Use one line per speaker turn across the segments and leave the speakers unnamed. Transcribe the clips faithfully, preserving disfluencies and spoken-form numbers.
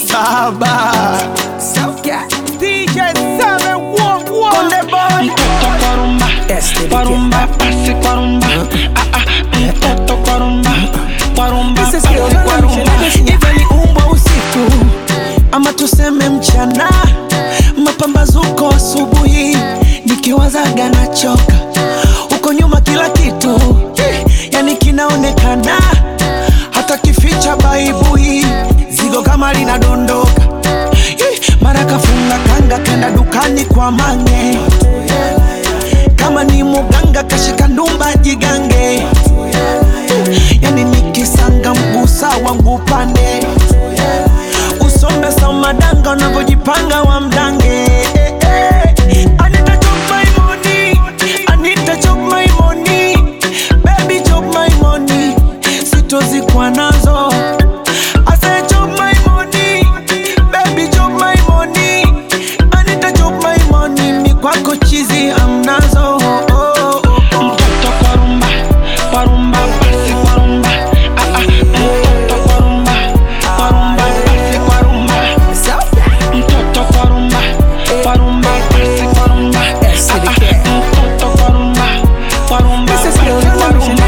saba Sauka D J seven one one Konde boy
Mtoto kwa rumba, kwa rumba, pasi kwa rumba. Ah ah, mtoto kwa rumba, kwa rumba, pasi kwa rumba.
Iwe ni umbwa usiku ama tuseme mchana, mapambazuko asubuhi, nikiwazaga na choka uko nyuma kila kitu yani kinaonekana, hata kificha baibui zigo kama linadondoka. Mara kafunga kanga kenda dukani kwa mange, kama ni muganga kashika ndumba jigange, yani nikisanga mgusa wangu pande, usombe samadanga unavyojipanga wa mdange. I need to chop my money, I need to chop my money, baby chop my money, sitozikwa nazo. I say chop my money, baby chop my money, I need to chop my money, mi kwako chizi amnazo.
Mtoto kwa rumba, kwa rumba, pasi kwa rumba. Ah ah, mtoto kwa rumba, kwa rumba, pasi kwa rumba. Mtoto kwa rumba, kwa rumba, pasi kwa rumba. Ah ah, mtoto kwa rumba, kwa rumba, pasi kwa rumba.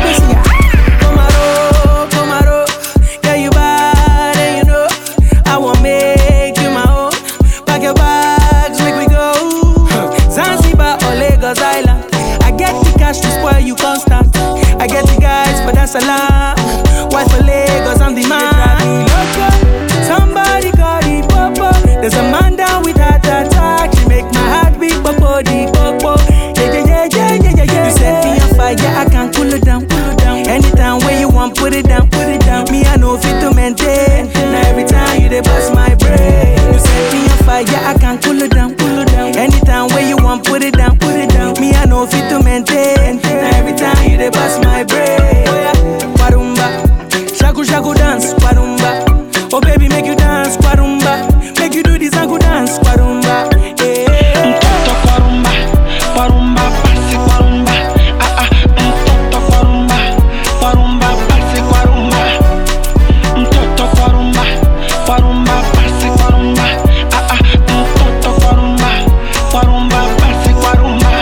Tomorrow, tomorrow, yeah you bad and you know I won't make you my own. Pack your bags, make we go. Zanzibar or Lagos Island, I get the cash to spoil you constant. I get the guys, but that's a lie. Why for Lagos, I'm the man. Somebody call the popo. There's a man down with heart attack. She make my heart beat, popo the popo. Yeah, yeah, yeah, yeah, yeah, yeah. You set me on fire, I can cool it down, cool it down. Anytime when you want, put it down, put it down. Me, I know fit to maintain. Now every time you dey bust my brain. You set me on fire, I can cool it down, cool it down. Anytime when you want, put it down, put it down. Me, I know fit to maintain. Now every time you dey bust my brain. Oh yeah, Kwarumba, shaku shaku dance, Kwarumba. Oh baby, make you dance, Kwarumba. Make you do this and go dance, Kwarumba. Yeah.
Mtoto kwa rumba, kwa rumba, pasi kwa rumba. Ah ah, mtoto kwa rumba, kwa rumba, pasi kwa rumba. Mtoto kwa rumba, kwa rumba, pasi kwa rumba. Ah ah, mtoto kwa rumba, kwa rumba, pasi kwa rumba.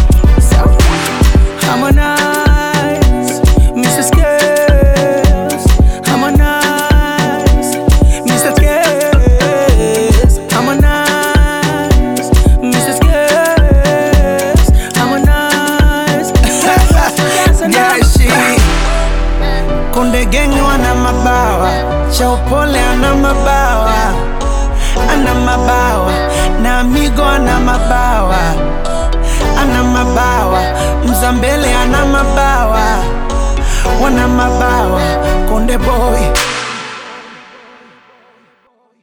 Harmonize, Mister Skills. Harmonize, Mister Skills. Harmonize, Mister Skills. Harmonize.
Yeah, she Konde Gang wana mabawa, Chaupole ana mabawa, ana mabawa, na Amigo ana mabawa, ana mabawa, Mzambele ana mabawa, wana mabawa, Konde Boy.